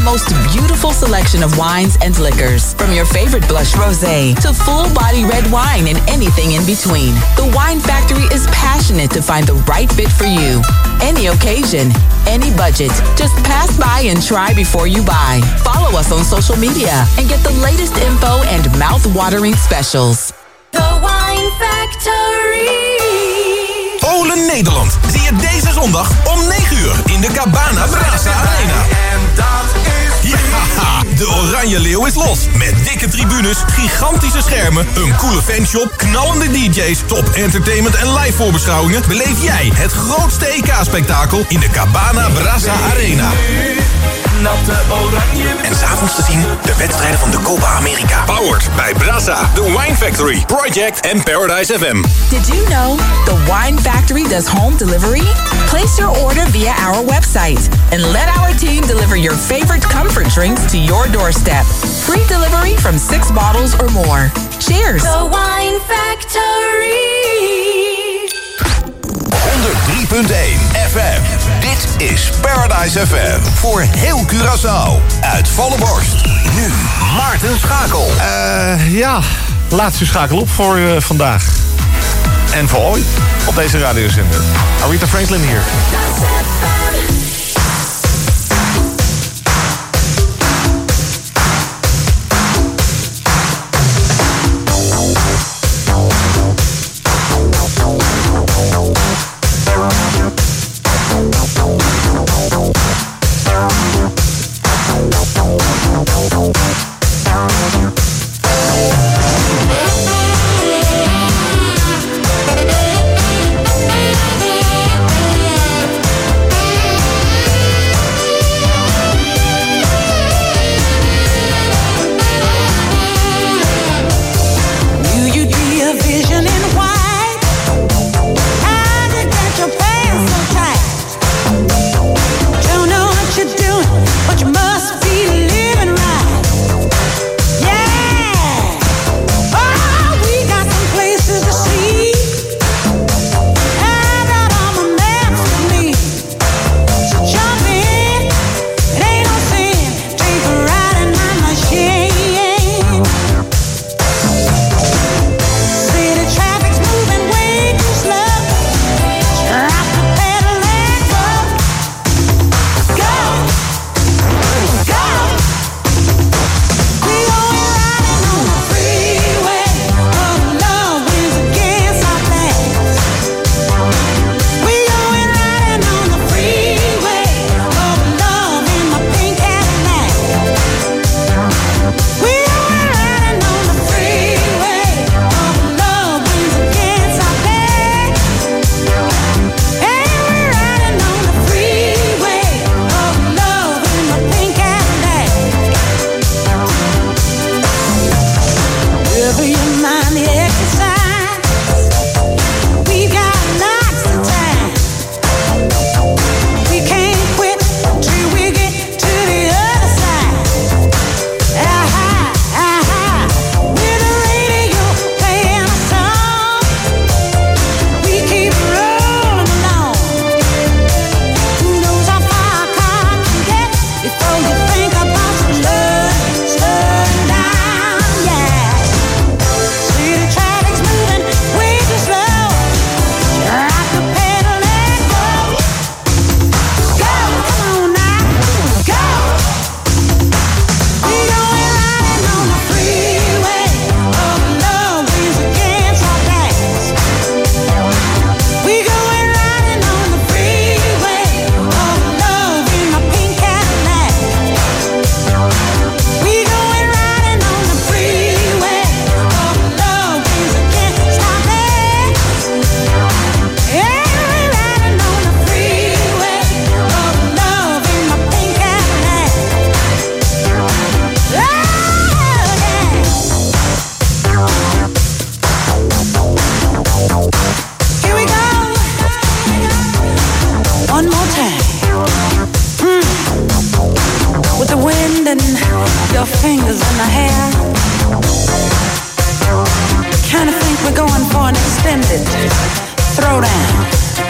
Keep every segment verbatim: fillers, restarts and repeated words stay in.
most beautiful selection of wines and liquors. From your favorite blush rosé to full-body red wine and anything in between. The Wine Factory is passionate to find the right fit for you. Any occasion, any budget. Just pass by and try before you buy. Follow us on social media and get the latest info and mouth-watering specials. The Wine Factory. Polen Nederland zie je deze zondag om negen uur in de Cabana Brasa Arena. En dat is ja, de Oranje Leeuw is los. Met dikke tribunes, gigantische schermen, een coole fanshop, knallende D J's, top entertainment en live voorbeschouwingen. Beleef jij het grootste E K-spektakel in de Cabana Brasa Arena. En s'avonds te zien de wedstrijden van de Copa America. Powered bij Brasa, The Wine Factory, Project en Paradise F M. Did you know the Wine Factory does home delivery? Place your order via our website and let our team deliver your favorite comfort drinks to your doorstep. Free delivery from six bottles or more. Cheers! The Wine Factory. honderd drie punt één F M. Dit is Paradise F M. Voor heel Curaçao. Uit volle borst. Nu Maarten Schakel. Uh, ja, laatste schakel op voor uh, vandaag. En voor ooit op deze radiozender. Aretha Franklin hier.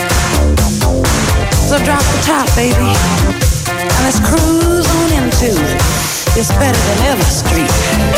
So drop the top, baby, and let's cruise on into is better than ever street.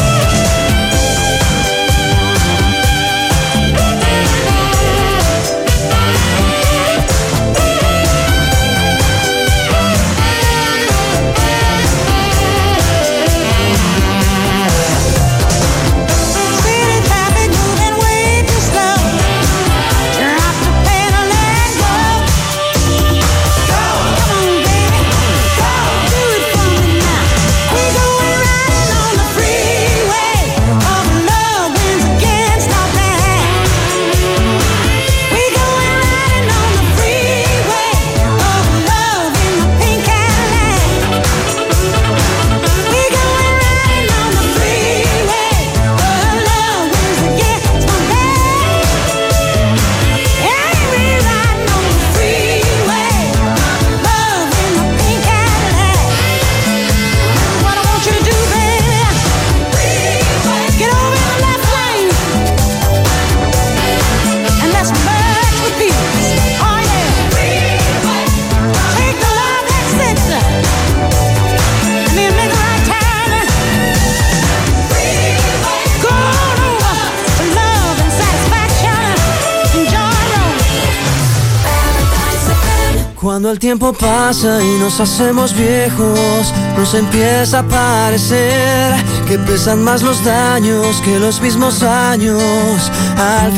Cuando el tiempo pasa y nos hacemos viejos, nos empieza a parecer que pesan más los daños que los mismos años al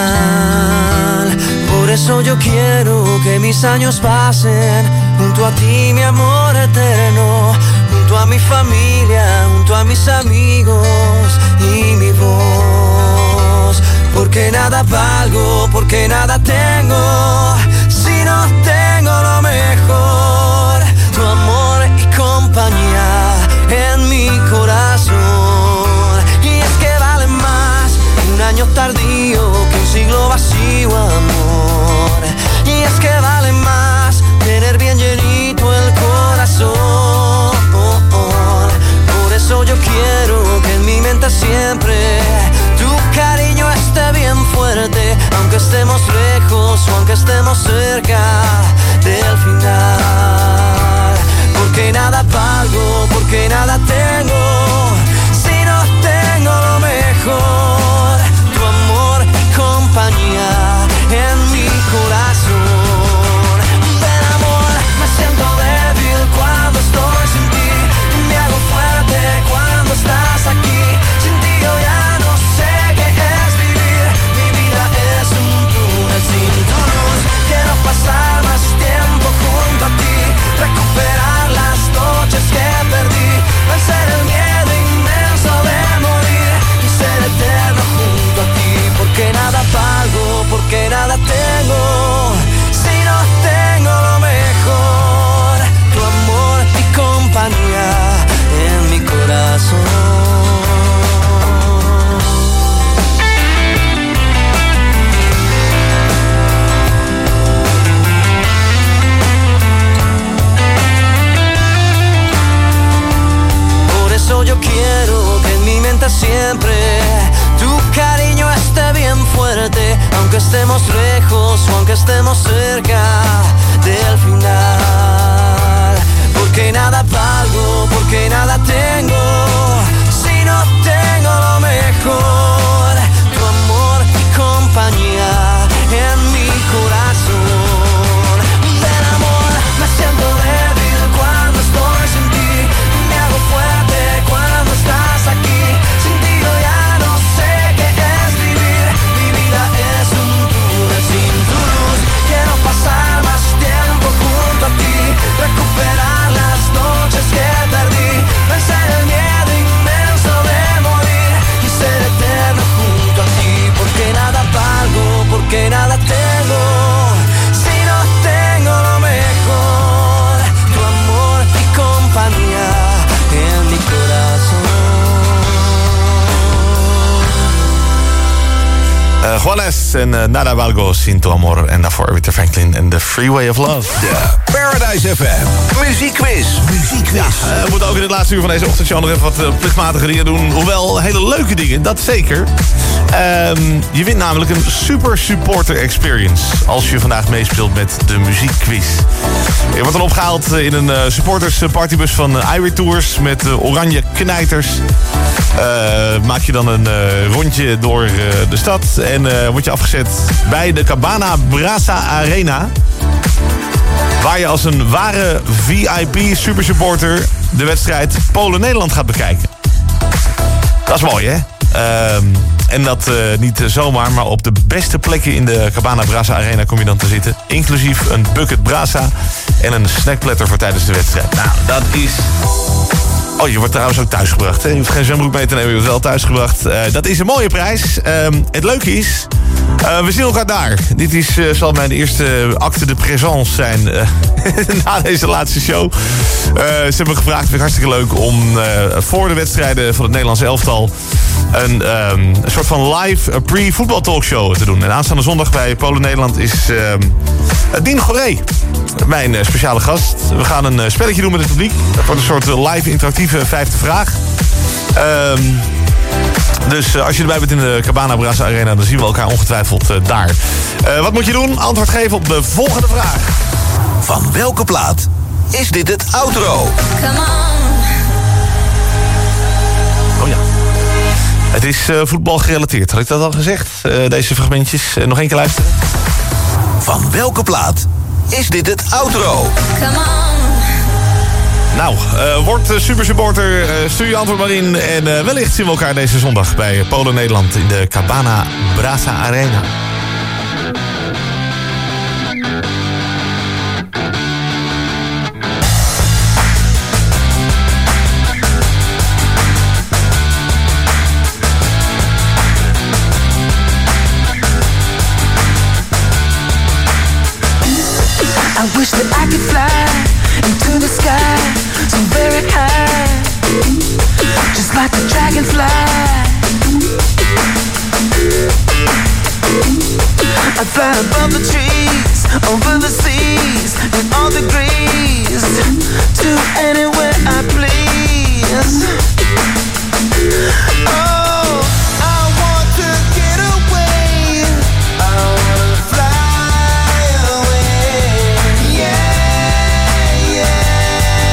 final. Por eso yo quiero que mis años pasen junto a ti, mi amor eterno, junto a mi familia, junto a mis amigos y mi voz. Porque nada valgo, porque nada tengo si no tengo lo mejor, tu amor y compañía en mi corazón. Y es que vale más un año tardío que un siglo vacío, amor. Y es que vale más tener bien llenito el corazón. Por eso yo quiero que en mi mente siempre tu cariño esté bien fuerte, aunque estemos lejos o aunque estemos cerca del final. Porque nada valgo, porque nada tengo si no tengo lo mejor, tu amor y compañía en mi corazón. Ven, amor, me siento débil cuando estoy sin ti, me hago fuerte cuando estás aquí. Sin ti yo ya no sé qué es vivir, mi vida es un túnel sin tu luz. Quiero pasar más tiempo junto a ti, recuperar las noches que perdí, vencer el miedo inmenso de morir y ser eterno junto a ti. Porque nada valgo, porque nada tengo si no tengo lo mejor, tu amor y compañía en mi corazón. Yo quiero que en mi mente siempre tu cariño esté bien fuerte, aunque estemos lejos o aunque estemos cerca del final. Porque nada valgo, porque nada tengo si no tengo lo mejor, tu amor y compañía en mi corazón. Ven, amor, me siento débil cuando estoy sin ti, me hago fuerte cuando estás aquí. Sin ti yo ya no sé qué es vivir, mi vida es un túnel sin tu luz. Quiero pasar más tiempo junto a ti, recuperar las noches que perdí, Juanes en uh, Nada Valgo Sin Tu Amor. En daarvoor Aretha Franklin en The Freeway of Love. De Paradise F M muziekquiz. Muziekquiz. Ja, uh, we moeten ook in het laatste uur van deze ochtendshow nog even wat uh, plichtmatige dingen doen. Hoewel hele leuke dingen, dat zeker. Um, je wint namelijk een super supporter experience als je vandaag meespeelt met de muziekquiz. Je wordt dan opgehaald in een uh, supporters partybus van uh, Irie Tours met uh, oranje knijters. Uh, maak je dan een uh, rondje door uh, de stad en uh, word je afgezet bij de Cabana Brasa Arena. Waar je als een ware V I P supersupporter de wedstrijd Polen-Nederland gaat bekijken. Dat is mooi, hè? Uh, en dat uh, niet zomaar, maar op de beste plekken in de Cabana Brasa Arena kom je dan te zitten. Inclusief een bucket Brasa en een snackplatter voor tijdens de wedstrijd. Nou, dat is... Oh, je wordt trouwens ook thuisgebracht. Hè? Je hoeft geen zwembroek mee te nemen, je wordt wel thuisgebracht. Uh, dat is een mooie prijs. Uh, het leuke is, uh, we zien elkaar daar. Dit is, uh, zal mijn eerste acte de présence zijn uh, na deze laatste show. Uh, ze hebben me gevraagd, vind ik hartstikke leuk, om uh, voor de wedstrijden van het Nederlands elftal een, um, een soort van live pre-voetbal talkshow te doen. En aanstaande zondag bij Polen-Nederland is uh, Dien Goré mijn uh, speciale gast. We gaan een uh, spelletje doen met het publiek. Dat wordt een soort uh, live interactieve vijfde vraag. Um, dus uh, als je erbij bent in de Cabana Brasa Arena, dan zien we elkaar ongetwijfeld uh, daar. Uh, wat moet je doen? Antwoord geven op de volgende vraag. Van welke plaat is dit het outro? Come on. Oh ja. Het is uh, voetbal gerelateerd. Had ik dat al gezegd? Uh, deze fragmentjes. Uh, nog één keer luisteren. Van welke plaat is dit het outro? Come on. Nou, uh, word uh, supersupporter, uh, stuur je antwoord maar in. En uh, wellicht zien we elkaar deze zondag bij Polen-Nederland in de Cabana Brasa Arena. I wish that I could fly into the sky so very high, just like the dragonfly. I'd fly above the trees, over the seas, in all degrees, to anywhere I please. Oh, I want to get away. I wanna fly away. Yeah, yeah.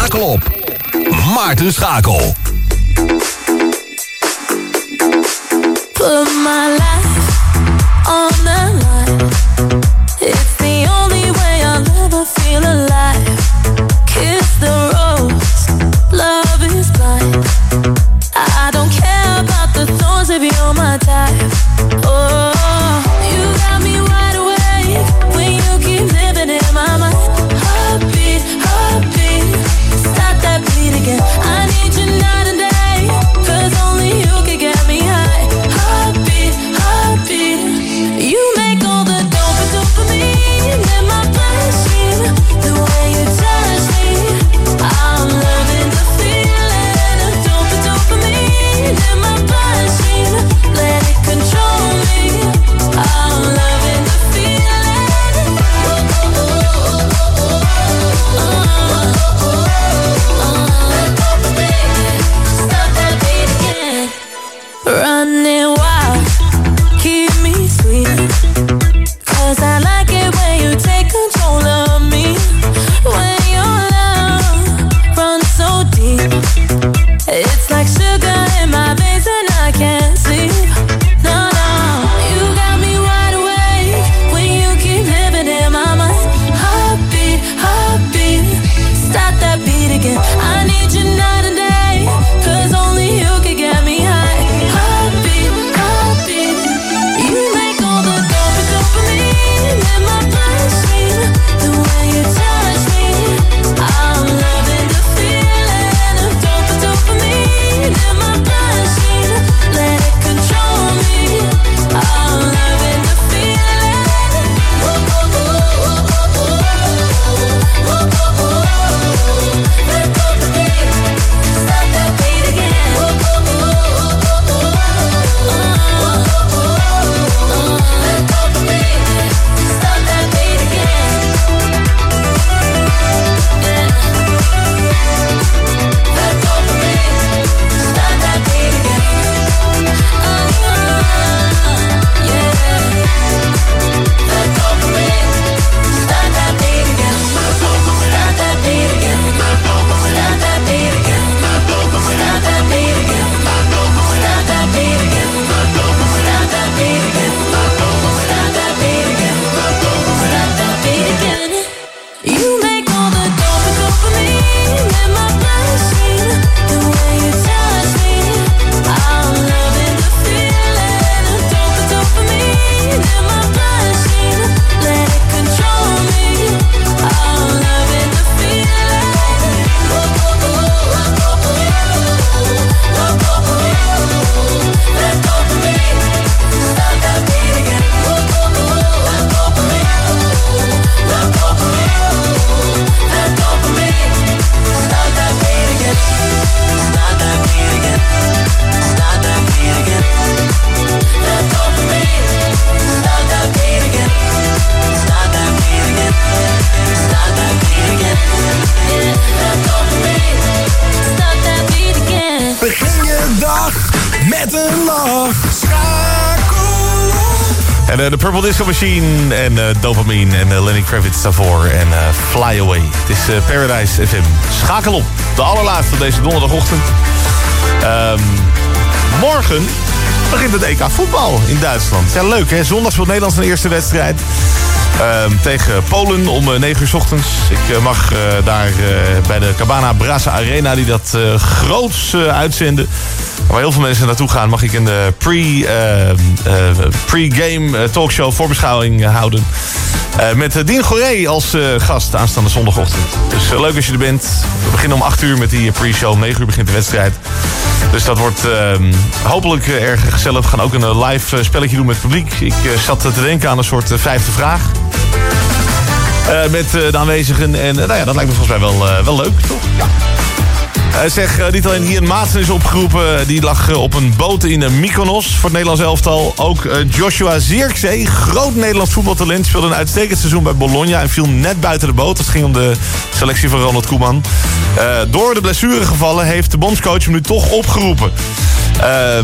Schakel op. Maarten Schakel. Put my life on the line. It's the only way I'll ever feel alive. Kiss the rose, love is blind. I don't care about the thorns if you're my type. Oh, you got me wide awake when you keep living in my mind. Heartbeat, heartbeat, stop that beat again. I need you night and day, cause only you can get me high. Heartbeat, heartbeat, you make all the dope dopamine in my bloodstream. The way you touch me, I'm loving the feeling of dope dopamine in my bloodstream. Let it control me, I'm loving the feeling. Oh, oh, oh, oh, oh, stop that beat again. Running wild, keep me sweet. Cause I like it when you take control of me. When your love runs so deep, it's like sugar in my veins and I can't sleep. No, no, you got me wide awake when you keep living in my mind. Heartbeat, heartbeat, stop that beat again. I need you night and day, cause only you can get me high. Heartbeat, heartbeat, you make all the dope dopamine in my bloodstream. The way you touch me, I'm loving the feeling of dope dopamine in my bloodstream. Let it control me, I'm loving the feeling. Oh, oh, oh, oh, oh, oh, oh, oh, oh. Let dopamine, stop that beat again. Oh, oh, oh, oh, oh, oh, oh, oh. Let dopamine, stop that beat again. Yeah. Let dopamine, stop that beat again. Oh, yeah. Let dopamine, stop that beat again. Stop that beat again. Stop that beat again. Stop that beat again. Stop that beat again. Stop that beat again. Stop that beat again. Stop that beat again. You make all the dope dopamine in my bloodstream. The way you touch me, I'm loving the feeling of dope dopamine in my bloodstream. Let it control me, I'm loving the feeling. Oh, oh, oh, oh, oh, oh, oh, oh, oh. Let dopamine, stop that beat again. Oh, oh, oh, oh, dopamine. Let dopamine, let dopamine, stop that beat again. Stop that beat again. Stop that beat again. Let dopamine, stop that beat again. Stop that beat again. Stop that beat again. Yeah, let dopamine, stop that beat again. Begin je dag met een lach. Schakel op. En uh, de Purple Disco Machine en uh, Dopamine en uh, Lenny Kravitz daarvoor en uh, Fly Away. Het is uh, Paradise F M. Schakel op. De allerlaatste op deze donderdagochtend. Um, morgen begint het E K voetbal in Duitsland. Ja, leuk hè. Zondag speelt Nederland zijn eerste wedstrijd. Um, tegen Polen om uh, negen uur 's ochtends. Ik uh, mag uh, daar uh, bij de Cabana Brasa Arena, die dat uh, groots uh, uitzenden, waar heel veel mensen naartoe gaan, mag ik een uh, pre, uh, uh, pre-game uh, talkshow voorbeschouwing uh, houden. Uh, met uh, Dien Goré als uh, gast aanstaande zondagochtend. Dus uh, leuk als je er bent. We beginnen om acht uur met die uh, pre-show. Om negen uur begint de wedstrijd. Dus dat wordt uh, hopelijk uh, erg gezellig. We gaan ook een uh, live uh, spelletje doen met het publiek. Ik uh, zat te denken aan een soort uh, vijfde vraag. Uh, met uh, de aanwezigen. En uh, nou ja, dat lijkt me volgens mij wel, uh, wel leuk, toch? Ja. Uh, zeg, uh, niet alleen Ian Maatsen is opgeroepen. Die lag uh, op een boot in uh, Mykonos voor het Nederlands elftal. Ook uh, Joshua Zirkzee, groot Nederlands voetbaltalent, speelde een uitstekend seizoen bij Bologna en viel net buiten de boot. Het ging om de selectie van Ronald Koeman. Uh, door de blessure gevallen heeft de bondscoach hem nu toch opgeroepen. Uh,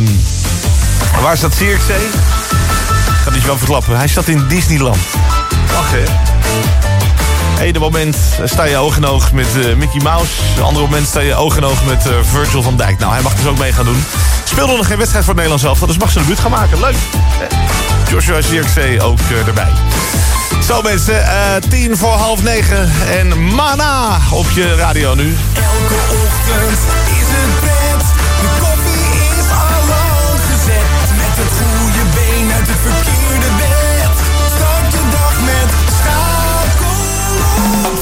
waar staat Zirkzee? Ik ga het je wel verklappen. Hij zat in Disneyland. Wacht, hè. Ene moment sta je oog in oog met uh, Mickey Mouse. Het andere moment sta je oog in oog met uh, Virgil van Dijk. Nou, hij mag dus ook mee gaan doen. Speelde nog geen wedstrijd voor het Nederlands elftal, dus mag ze de debuut gaan maken. Leuk. Joshua Zirkzee ook uh, erbij. Zo mensen, uh, tien voor half negen en Mana op je radio nu. Elke ochtend is het bed. De koffie is al lang gezet. Met het goede been uit het verkeerde bed. Start je dag met Schakel op.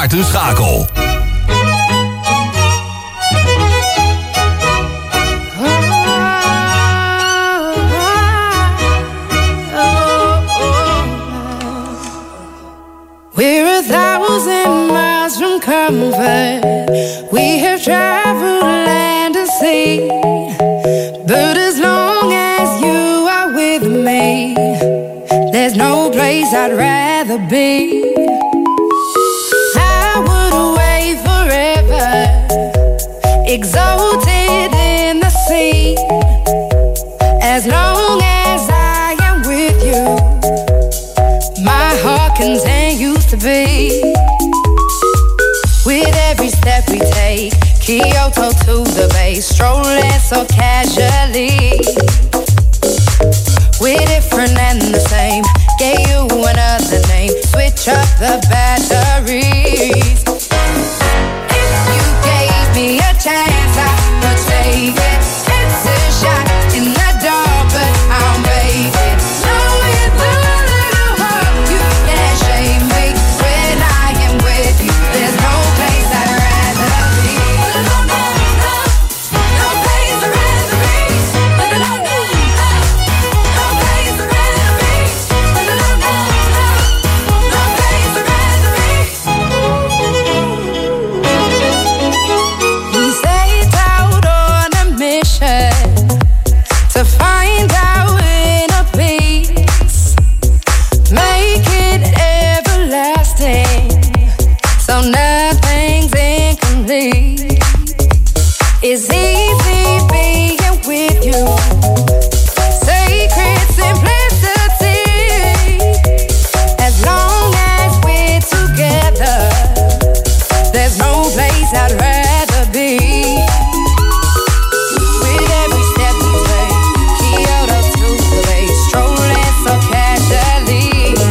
Maarten Schakel. We're a thousand miles from comfort. We have traveled land and sea. But as long as you are with me, there's no place I'd rather be. I would away forever, exalted in the sea. As long as I am with you, my heart continues to beat. With every step we take, Kyoto to the bay, strolling so casually. We're different and the same, gave you another name, switch up the batteries. If you gave me a chance, I would take it. It's a shot in the dark, but I'll make it. Knowing the little heart, you can't shame me. When I am with you, there's no place I'd rather be. No, no, no, no place I'd rather be. No, no, no, no, no place I'd rather be. No, no, no, no, no place I'd rather be. We set out on a mission to find our inner peace, make it everlasting, so nothing's incomplete. It's easy being with you, sacred simplicity. As long as we're together, there's no place I'd rather be. With every step we take, Kyoto to the bay, strolling so casually.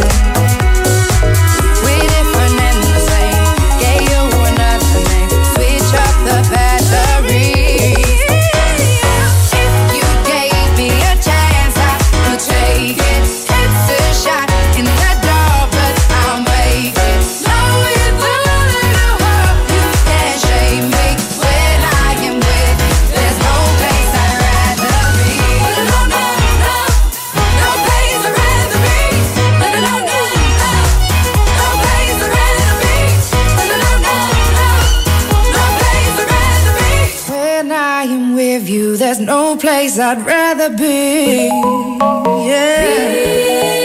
We're different and the same, gave you another name, switch up the batteries. If you gave me a chance, I would take it. It's a shot in the dark, but I'll make it. Knowing the little heart, you can't shame me. When I am with you, there's no place I'd rather be. No, no, no, no place I'd rather be. No, no, no, no, no place I'd rather be. No, no, no, no, no place I'd rather be. When I am with you, there's no place I'd rather be. Yeah.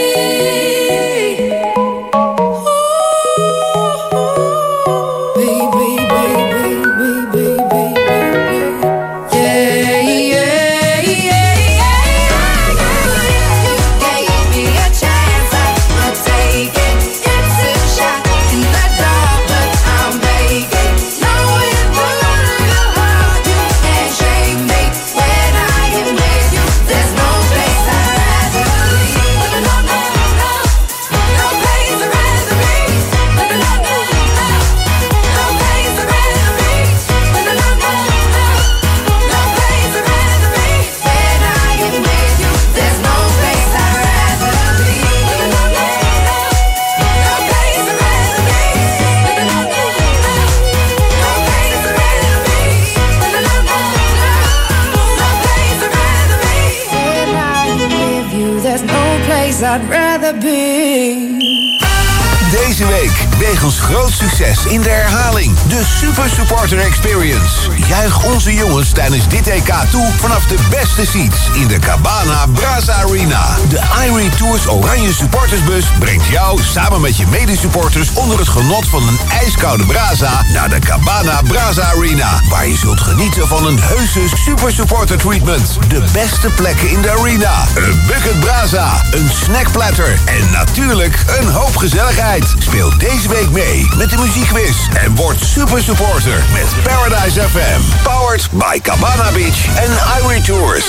Baby, baby, baby, baby, yeah, yeah, yeah, yeah. You gave me a chance, I would take it. It's a shot in the dark, but I'll make it. Knowing the little heart, you can't shame me. When I am with you, there's no place I'd rather be. No, no, no, no place I'd rather be. No, no, no, no, no place I'd rather be. No, no, no, no, no place I'd rather be. When I am with you, there's no place I'd rather be. No, no, no, no place I'd rather be. No, no, no, no, no place I'd rather be. No, no, no, no, no place I'd rather be. When I am with you, there's no place I'd rather be. Deze week, wegens groot succes in de herhaling, de Super Supporter Experience. Juich onze jongens tijdens dit E K toe vanaf de beste seats in de Cabana Braza Arena. De Irie Tours Oranje Supportersbus brengt jou samen met je medesupporters onder het genot van een ijskoude Braza naar de Cabana Braza Arena, waar je zult genieten van een heuse Super Supporter Treatment. De beste plekken in de arena, een bucket Braza, een snackplatter en natuurlijk een hoop gezelligheid. Speel deze week mee met de muziekquiz en word super supporter met Paradise F M. Powered by Cabana Beach en Irie Tours.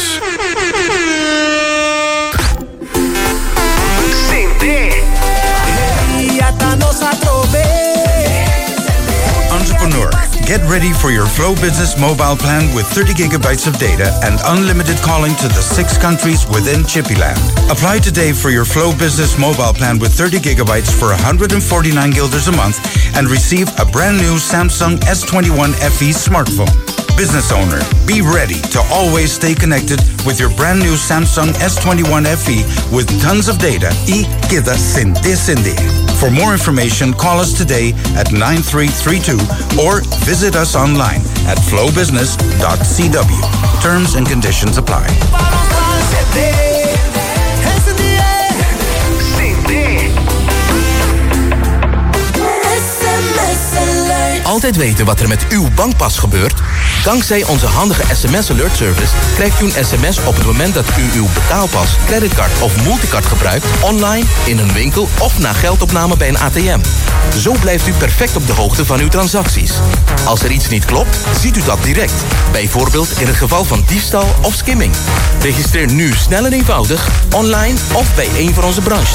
Entrepreneur Get ready for your Flow Business mobile plan with thirty gigabytes of data and unlimited calling to the six countries within Chippyland. Apply today for your Flow Business mobile plan with thirty gigabytes for one hundred forty-nine guilders a month and receive a brand new Samsung S twenty-one F E smartphone. Business owner, be ready to always stay connected with your brand new Samsung S twenty-one F E with tons of data y queda Cindy Cindy. For more information, call us today at nine three three two or visit us online at flow business dot c w. Terms and conditions apply. Altijd weten wat er met uw bankpas gebeurt? Dankzij onze handige S M S Alert Service krijgt u een sms op het moment dat u uw betaalpas, creditcard of multicard gebruikt, online, in een winkel of na geldopname bij een A T M. Zo blijft u perfect op de hoogte van uw transacties. Als er iets niet klopt, ziet u dat direct. Bijvoorbeeld in het geval van diefstal of skimming. Registreer nu snel en eenvoudig, online of bij een van onze branches.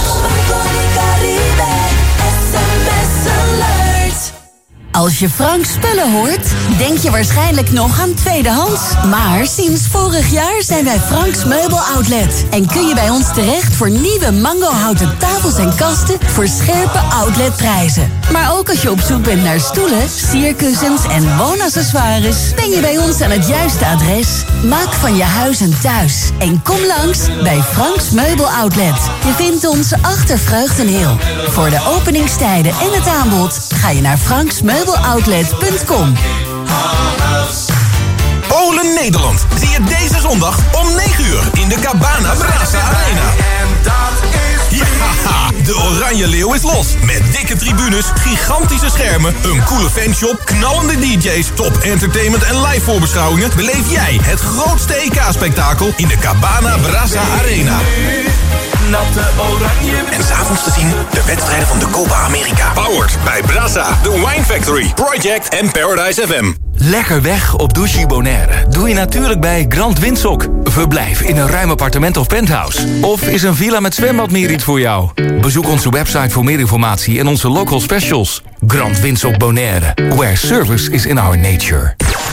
Als je Frank Spullen hoort, denk je waarschijnlijk nog aan tweedehands. Maar sinds vorig jaar zijn wij Franks Meubel Outlet. En kun je bij ons terecht voor nieuwe mangohouten tafels en kasten voor scherpe outletprijzen. Maar ook als je op zoek bent naar stoelen, sierkussens en woonaccessoires, ben je bij ons aan het juiste adres. Maak van je huis een thuis en kom langs bij Franks Meubel Outlet. Je vindt ons achter Vreugdenheel. Voor de openingstijden en het aanbod ga je naar franks meubel outlet punt com. Polen Nederland zie je deze zondag om negen uur in de Cabana Brasa Arena. En dat is... Ja, de Oranje Leeuw is los. Met dikke tribunes, gigantische schermen, een coole fanshop, knallende D J's, top entertainment en live voorbeschouwingen. Beleef jij het grootste E K-spektakel in de Cabana Brasa Arena. En s'avonds te zien de wedstrijden van de Copa America. Powered bij Brasa, The Wine Factory, Project en Paradise F M. Lekker weg op Douchy Bonaire doe je natuurlijk bij Grand Windsock. Verblijf in een ruim appartement of penthouse. Of is een villa met zwembad meer iets voor jou? Bezoek onze website voor meer informatie en onze local specials. Grand Windsock Bonaire, where service is in our nature.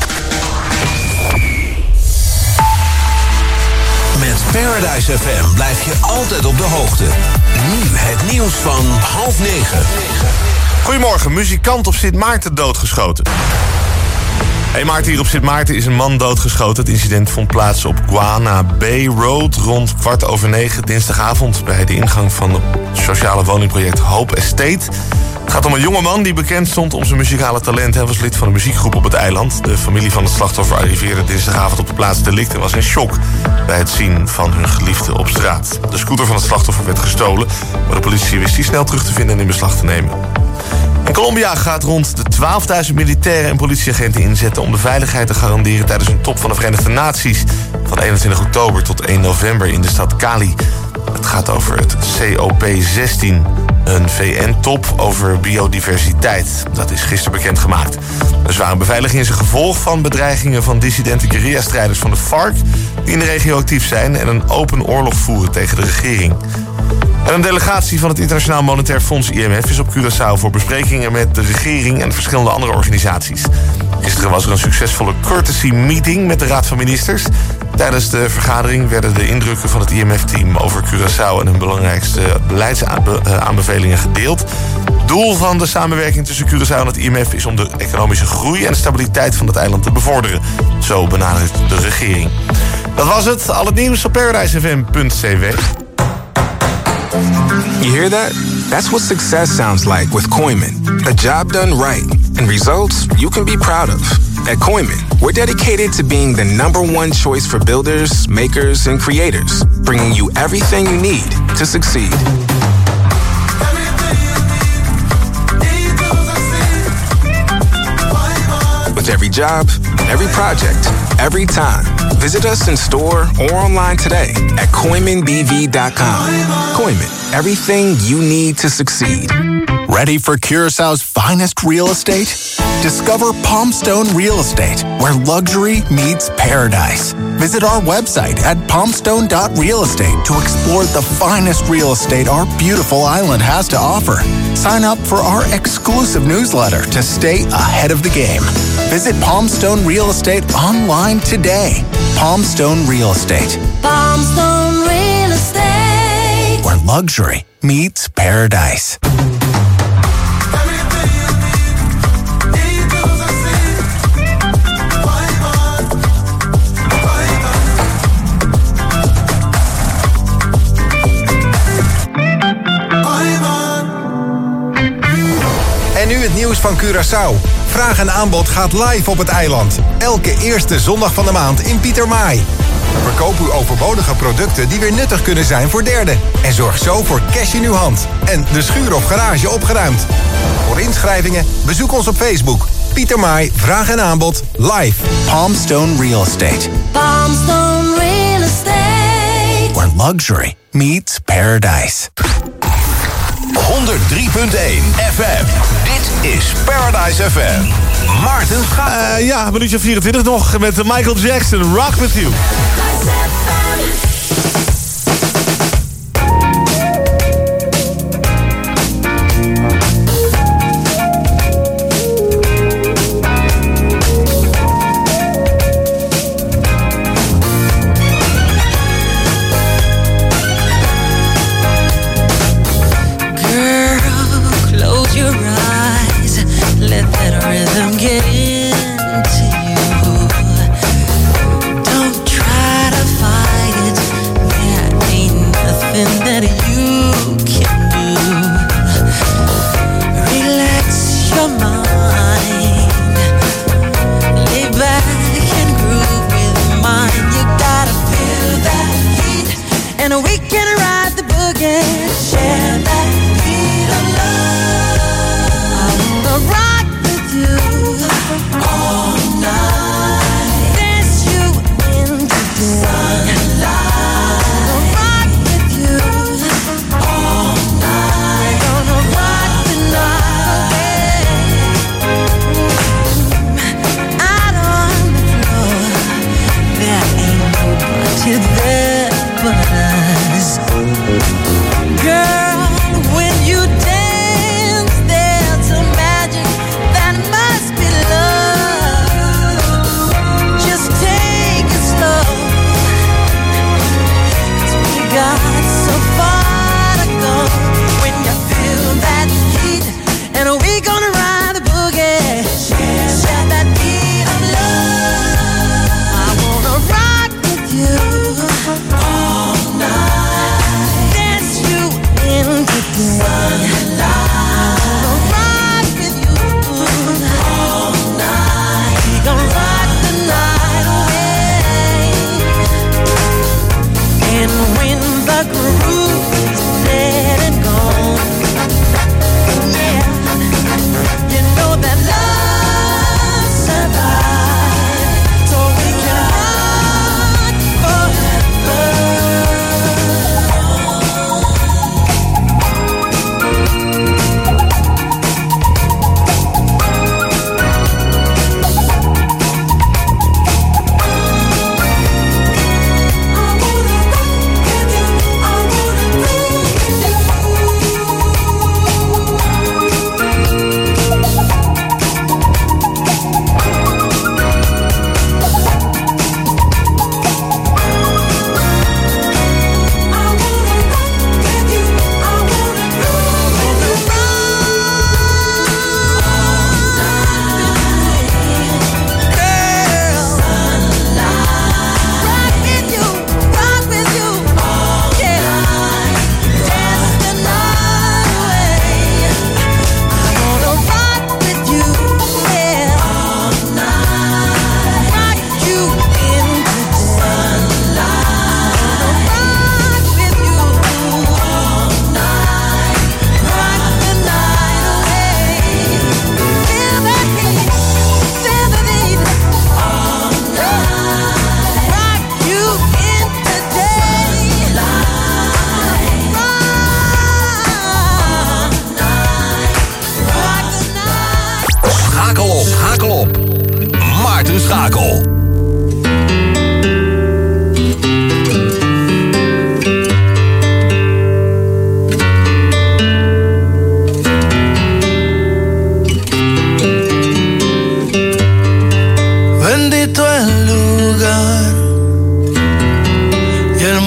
Met Paradise F M blijf je altijd op de hoogte. Nu het nieuws van half negen. Goedemorgen, muzikant op Sint Maarten doodgeschoten. Hey Maarten, hier op Sint Maarten is een man doodgeschoten. Het incident vond plaats op Guana Bay Road rond kwart over negen dinsdagavond bij de ingang van het sociale woningproject Hope Estate. Het gaat om een jongeman die bekend stond om zijn muzikale talent. Hij was lid van een muziekgroep op het eiland. De familie van het slachtoffer arriveerde dinsdagavond op de plaats delict en was in shock bij het zien van hun geliefde op straat. De scooter van het slachtoffer werd gestolen, maar de politie wist die snel terug te vinden en in beslag te nemen. En Colombia gaat rond de twaalfduizend militairen en politieagenten inzetten om de veiligheid te garanderen tijdens een top van de Verenigde Naties van eenentwintig oktober tot één november in de stad Cali. Het gaat over het C O P zestien, een V N-top over biodiversiteit. Dat is gisteren bekendgemaakt. De zware beveiliging is een gevolg van bedreigingen van dissidente guerrilla-strijders van de FARC die in de regio actief zijn en een open oorlog voeren tegen de regering. En een delegatie van het Internationaal Monetair Fonds I M F is op Curaçao voor besprekingen met de regering en verschillende andere organisaties. Gisteren was er een succesvolle courtesy meeting met de Raad van Ministers. Tijdens de vergadering werden de indrukken van het I M F-team over Curaçao en hun belangrijkste beleidsaanbevelingen gedeeld. Doel van de samenwerking tussen Curaçao en het I M F is om de economische groei en de stabiliteit van het eiland te bevorderen. Zo benadrukt de regering. Dat was het. Al het nieuws op paradise f m punt c w. You hear that? That's what success sounds like with Koyman. A job done right and results you can be proud of. At Koyman, we're dedicated to being the number one choice for builders, makers, and creators, bringing you everything you need to succeed. With every job, every project, every time. Visit us in store or online today at Koyman B V dot com. Koyman, everything you need to succeed. Ready for Curaçao's finest real estate? Discover Palmstone Real Estate, where luxury meets paradise. Visit our website at palmstone dot real estate to explore the finest real estate our beautiful island has to offer. Sign up for our exclusive newsletter to stay ahead of the game. Visit Palmstone Real Estate online today. Palmstone Real Estate, Palmstone Real Estate. where luxury meets paradise. En nu het nieuws van Curaçao. Vraag en aanbod gaat live op het eiland. Elke eerste zondag van de maand in Pietermaai. Verkoop uw overbodige producten die weer nuttig kunnen zijn voor derden. En zorg zo voor cash in uw hand. En de schuur of garage opgeruimd. Voor inschrijvingen bezoek ons op Facebook. Pietermaai, vraag en aanbod live. Palmstone Real Estate, Palmstone Real Estate. where luxury meets paradise. honderd drie punt één F M. Dit is Paradise F M. Maarten Schaap. Uh, ja, minuutje vierentwintig nog met Michael Jackson, Rock With You. Close your eyes, let that rhythm get into you. Don't try to fight it,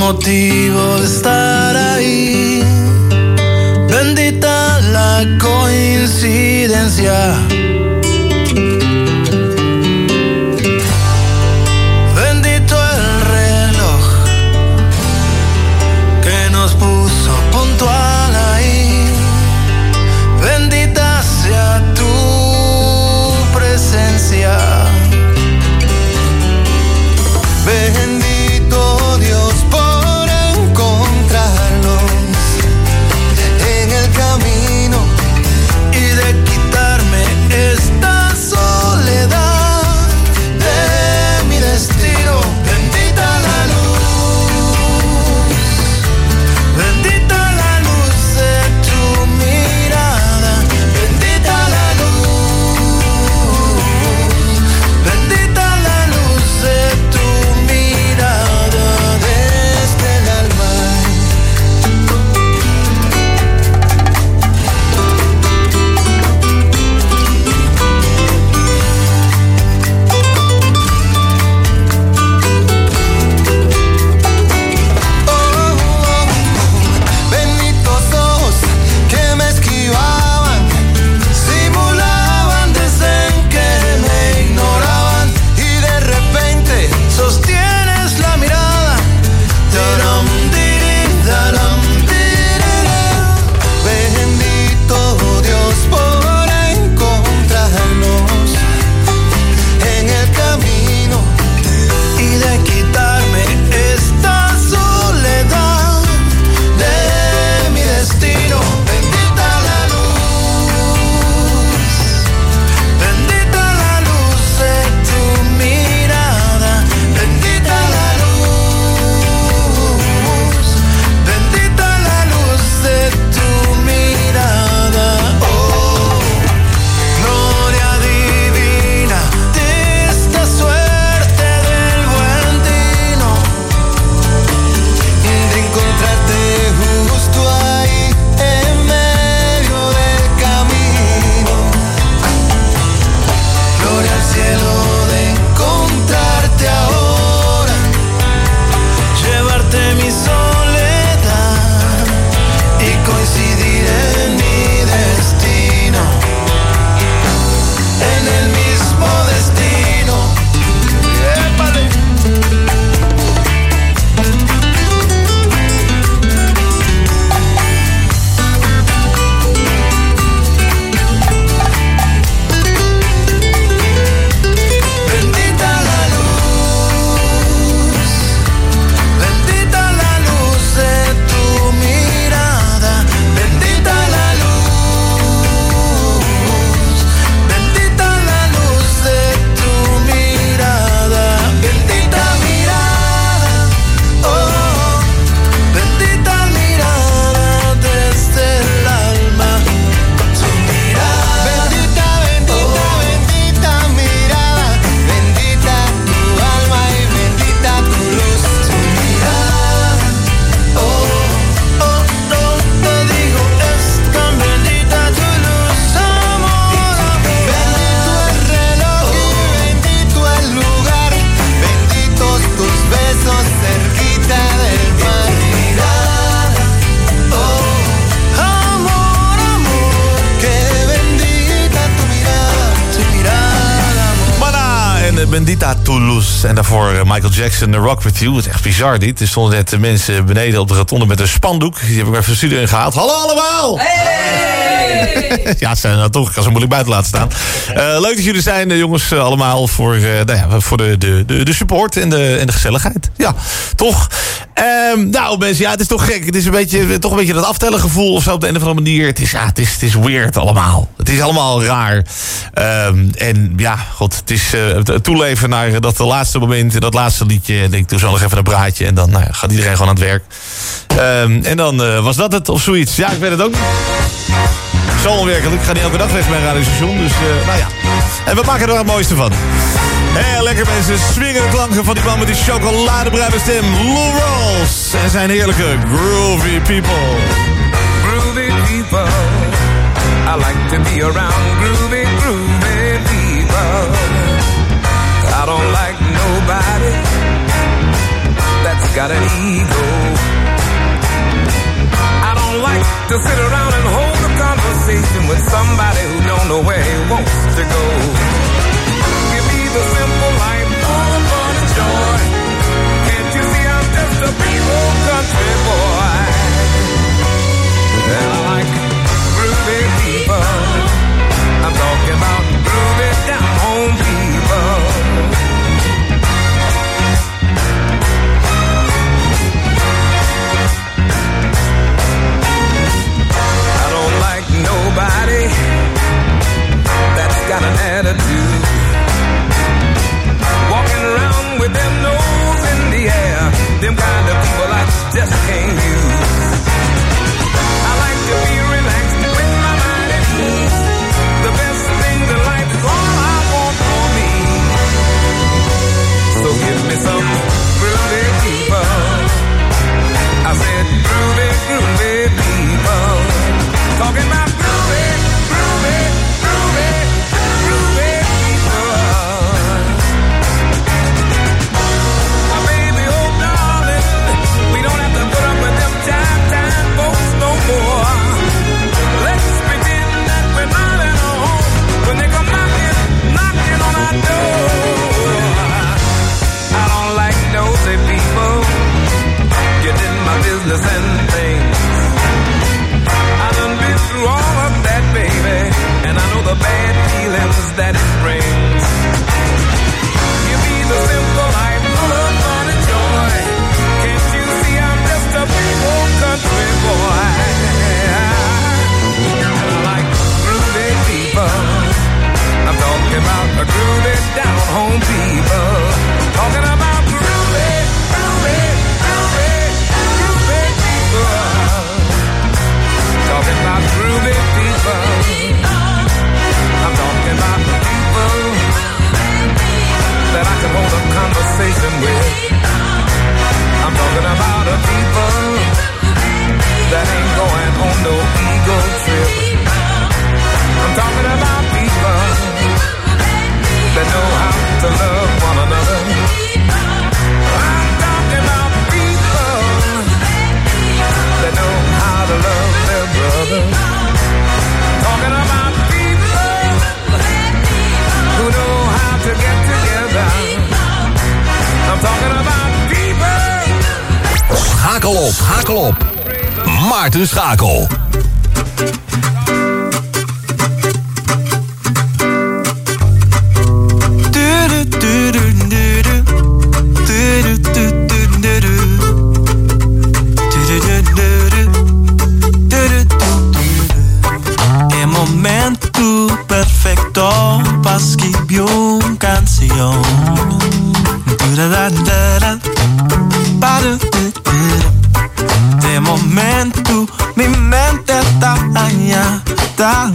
motivo de estar ahí. Bendita la coincidencia. Bendito el reloj que nos puso puntual ahí. Bendita sea tu presencia. Bendito Dios por encontrarnos en el camino y de quitarme esta soledad de mi destino. Bendita la luz, bendita la luz de tu mirada, bendita la luz, bendita la luz de tu mirada desde el alma. Benditos ojos que me esquivaban, simulaban desde que me ignoraban y de repente sostienes la mirada. Taram, dirim, taram, diririm. Bendito Dios por encontrarnos en el camino y de quitarme esta soledad de mi destino. Bendita la luz, bendita la luz de tu mirada, bendita la luz, bendita la luz de tu mirada. Oh, gloria divina de esta suerte del buen tino y de encontrarte justo ahí en medio del camino. Gloria al cielo de encontrarte ahora, llevarte mi soledad y coincidir en mi destino, en el mismo destino. ¡Épale! Bendita la luz, bendita la luz de tu mirada, bendita la luz, bendita la luz de tu mirada, bendita mirada, oh, bendita mirada desde el alma, tu mirada. Bendita, bendita, bendita mirada, bendita tu alma y bendita tu luz, tu mirada. Oh, oh, no te digo, es tan bendita tu luz, amor. Bendito el reloj y bendito el lugar, benditos tus besos cerquita del mar. Mirada, oh, amor, amor, que bendita tu mirada, tu mirada, amor. Mana en uh, Bendita Toulouse. En daarvoor uh, Michael Jackson, The Rock With You. Het is echt bizar dit. Er stonden net de mensen beneden op de rotonde met een spandoek. Die heb ik even de studio in gehaald. Hallo allemaal! Hey! Ja, ze zijn nou toch. Ik kan ze moeilijk buiten laten staan. Uh, leuk dat jullie er zijn, uh, jongens, uh, allemaal. Voor, uh, nou ja, voor de, de, de, de support en de, en de gezelligheid. Ja, toch? Um, nou mensen, ja, het is toch gek. Het is een beetje, toch een beetje dat aftellen gevoel of zo op de een of andere manier. Het is, ja, het is, het is weird allemaal. Het is allemaal raar. Um, en ja, god, het is uh, het toeleven naar dat laatste moment, dat laatste liedje. En ik doe zo nog even een praatje en dan nou ja, gaat iedereen gewoon aan het werk. Um, en dan uh, was dat het of zoiets. Ja, ik weet het ook niet. Zo onwerkelijk. Ik ga niet elke dag weg bij een radiostation. Dus uh, nou ja. En we maken er wel het mooiste van. Heel lekker mensen. Swingende klanken van die man met die chocoladebruine stem. Lou Rawls. En zijn heerlijke groovy people. Groovy people. I like to be around groovy, groovy people. I don't like nobody that's got got an ego. I don't like to sit around and hold a conversation with somebody who don't know where he wants to go. Give me the simple life, all the fun and joy. Can't you see I'm just a people country boy? And I like groovy people. I'm talking about groovy down home people. I don't like nobody that's got an attitude. Walking around with them nose in the air. Them kind of people I just can't use. I like to be relaxed with my mind at ease. The best thing in life is all I want for me. So give me some groovy people. I said groovy, groovy people. Talking about groovy, groovy, groovy, groovy people. My baby, oh darling, we don't have to put up with them time, time folks no more. Let's pretend that we're not at home when they come knocking, knocking on our door. I don't like nosy people getting in my business and things. I done been through all of that, baby, and I know the bad feelings that it brings. Give me the simple life, full of fun and joy. Can't you see I'm just a people country boy? I like groovy people. I'm talking about a groovy down home people. Talking about groovy, groovy, groovy, groovy people. Talking about groovy people. I'm talking about people that I can hold a conversation with. I'm talking about the people that ain't going on no ego trip. I'm talking about people that know how to love one another. I'm talking about people that know how to love their brother. Talking about people who know how to get together. I'm talking about people. Schakel op, schakel op. Maarten Schakel. El momento perfecto para escribir una canción. De momento mi mente está dañada.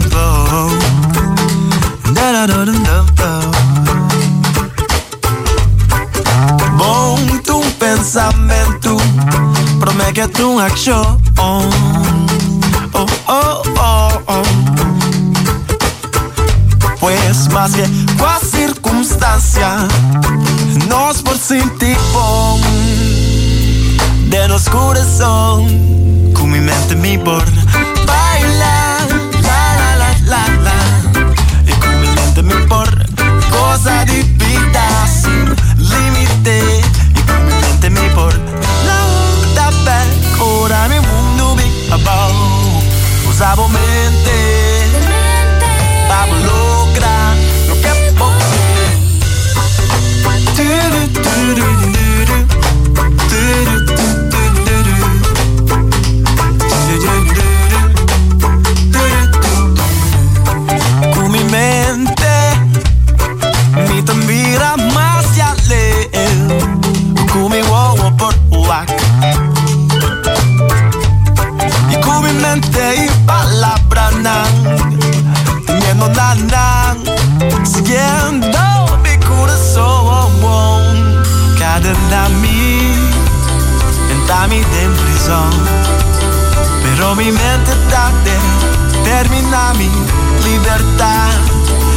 Bom tu pensamento, promete tu acción. Oh, oh, oh, oh. Pues más que cualquier circunstancia, nos por sentir bom de los corazón, con mi mente mi por bailar, la la la la la, y con mi mente mi por cosa de vida sin límite, y con mi mente mi por la onda bel, ora mi mundo mi abajo, usavo mente. Para lograr lo que con mi mente mi te mira más ya le con mi huevo por huac y con mi mente y palabra nan teniendo nada siguiendo mi corazón cadena mi en mi de prisión pero mi mente tarde termina mi libertad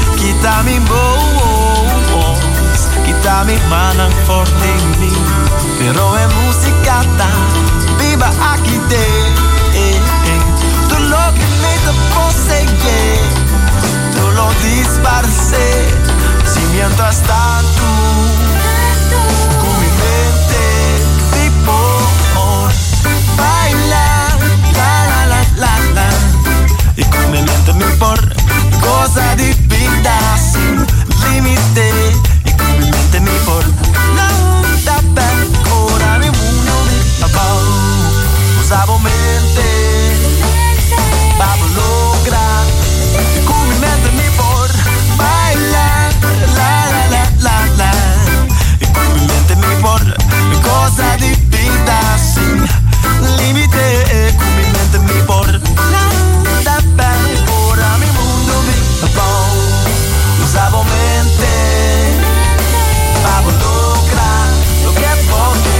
quita mi voz quita mi mano fuerte en mí pero es musicata, viva aquí te. Eh, eh. Tú lo que me te posee, tú lo disparce, si mientras tanto, con mi mente, tipo, oh, bailar, la la la la la, y con mi mente me por cosa di vida sin límite, y con mi mente me por la onda per ora mi mundo mi papá, usavo mente, para lograr, y con mi mente me por bailar, la la la la la, y con mi mente me por cosa di vida sin límite, con mi mente me por la onda per ora mi mundo mi papá, usavo mente, para lograr lo que porque.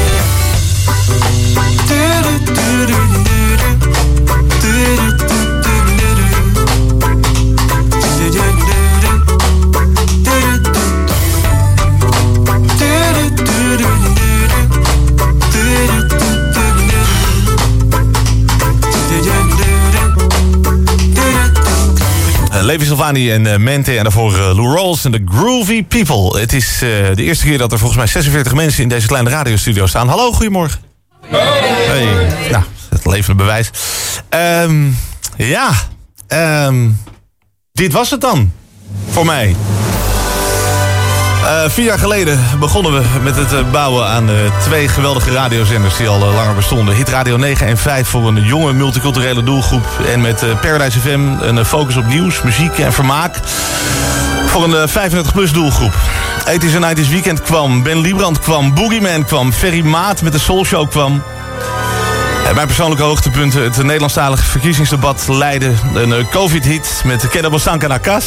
Levi Silvani en uh, Mente en daarvoor uh, Lou Rawls en The Groovy People. Het is uh, de eerste keer dat er volgens mij zesenveertig mensen in deze kleine radiostudio staan. Hallo, goedemorgen. Hey. Nou, het levende bewijs. Um, ja, um, dit was het dan voor mij. Uh, vier jaar geleden begonnen we met het uh, bouwen aan uh, twee geweldige radiozenders die al uh, langer bestonden. Hit Radio negen en vijf voor een jonge multiculturele doelgroep. En met uh, Paradise F M een uh, focus op nieuws, muziek en vermaak voor een uh, vijfendertig plus doelgroep. eighties en nineties Weekend kwam, Ben Liebrand kwam, Boogeyman kwam, Ferry Maat met de Soul Show kwam. Uh, mijn persoonlijke hoogtepunten, het Nederlandstalige verkiezingsdebat leidde. Een uh, COVID-hit met Kedda Bosanka Nakas.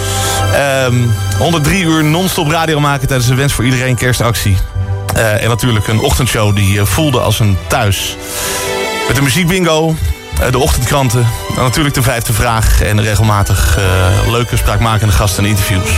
Um, honderddrie uur non-stop radio maken tijdens de Wens voor Iedereen kerstactie. Uh, en natuurlijk een ochtendshow die uh, voelde als een thuis. Met de muziekbingo, uh, de ochtendkranten, en natuurlijk de vijfde vraag en regelmatig uh, leuke spraakmakende gasten en interviews.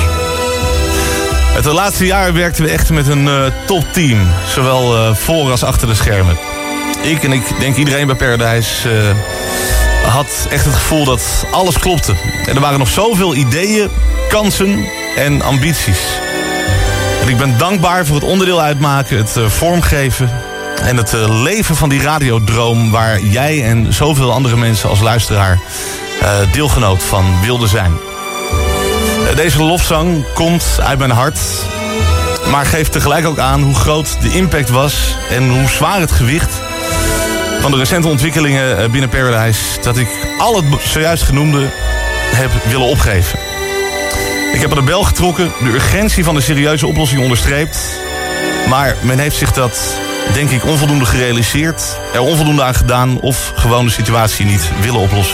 Het laatste jaar werkten we echt met een uh, topteam, zowel uh, voor als achter de schermen. Ik en ik denk iedereen bij Paradise uh, had echt het gevoel dat alles klopte. En er waren nog zoveel ideeën, kansen en ambities. En ik ben dankbaar voor het onderdeel uitmaken, het uh, vormgeven en het uh, leven van die radiodroom waar jij en zoveel andere mensen als luisteraar uh, deelgenoot van wilden zijn. Uh, deze lofzang komt uit mijn hart, maar geeft tegelijk ook aan hoe groot de impact was en hoe zwaar het gewicht van de recente ontwikkelingen binnen Paradise dat ik al het zojuist genoemde heb willen opgeven. Ik heb aan de bel getrokken, de urgentie van de serieuze oplossing onderstreept. Maar men heeft zich dat, denk ik, onvoldoende gerealiseerd, er onvoldoende aan gedaan of gewoon de situatie niet willen oplossen.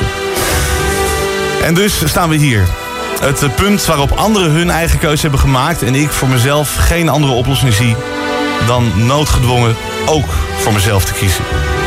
En dus staan we hier. Het punt waarop anderen hun eigen keuze hebben gemaakt en ik voor mezelf geen andere oplossing zie dan noodgedwongen ook voor mezelf te kiezen.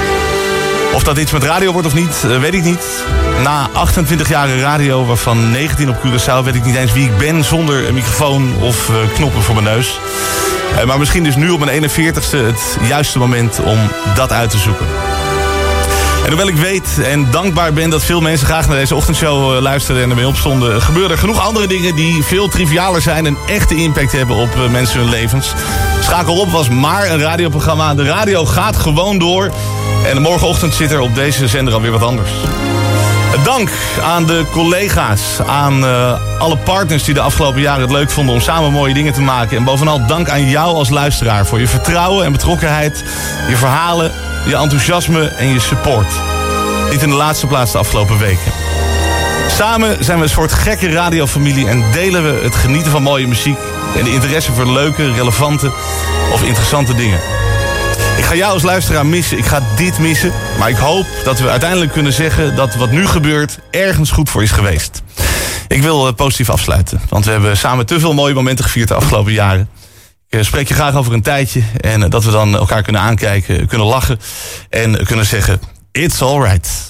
Of dat iets met radio wordt of niet, weet ik niet. Na achtentwintig jaar radio, waarvan negentien op Curaçao, weet ik niet eens wie ik ben zonder een microfoon of uh, knoppen voor mijn neus. Uh, maar misschien dus nu op mijn eenenveertigste het juiste moment om dat uit te zoeken. En hoewel ik weet en dankbaar ben dat veel mensen graag naar deze ochtendshow uh, luisteren en ermee opstonden, gebeuren er genoeg andere dingen die veel trivialer zijn en echte impact hebben op uh, mensen hun levens. Schakel op was maar een radioprogramma. De radio gaat gewoon door. En morgenochtend zit er op deze zender alweer wat anders. Dank aan de collega's, aan uh, alle partners die de afgelopen jaren het leuk vonden om samen mooie dingen te maken. En bovenal dank aan jou als luisteraar voor je vertrouwen en betrokkenheid, je verhalen, je enthousiasme en je support. Niet in de laatste plaats de afgelopen weken. Samen zijn we een soort gekke radiofamilie en delen we het genieten van mooie muziek en de interesse voor leuke, relevante of interessante dingen. Ik ga jou als luisteraar missen, ik ga dit missen. Maar ik hoop dat we uiteindelijk kunnen zeggen dat wat nu gebeurt ergens goed voor is geweest. Ik wil uh, positief afsluiten, want we hebben samen te veel mooie momenten gevierd de afgelopen jaren. Ik uh, spreek je graag over een tijdje en uh, dat we dan elkaar kunnen aankijken, kunnen lachen en uh, kunnen zeggen, it's alright.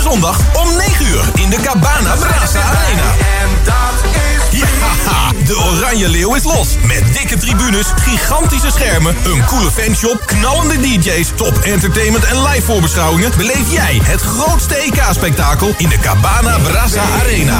zondag om negen uur in de Cabana Brasa Arena. En dat is Ja, de Oranje Leeuw is los. Met dikke tribunes, gigantische schermen, een coole fanshop, knallende D J's, top entertainment en live voorbeschouwingen. Beleef jij het grootste E K-spektakel in de Cabana Brasa Arena.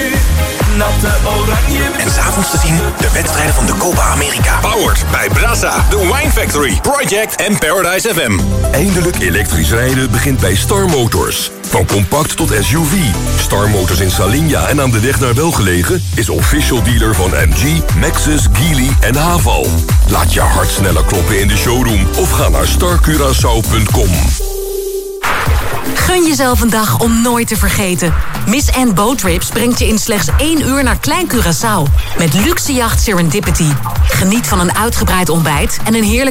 En s'avonds te zien de wedstrijden van de Copa America. Powered bij Brasa, The Wine Factory, Project en Paradise F M. Eindelijk elektrisch rijden begint bij Star Motors. Van compact tot S U V. Star Motors in Salinja en aan de weg naar Welgelegen is official dealer van M G, Maxus, Geely en Haval. Laat je hart sneller kloppen in de showroom of ga naar star curaçao punt com. Gun jezelf een dag om nooit te vergeten. Miss Ann Boat Trips brengt je in slechts één uur naar Klein Curaçao. Met luxe jacht Serendipity. Geniet van een uitgebreid ontbijt en een heerlijk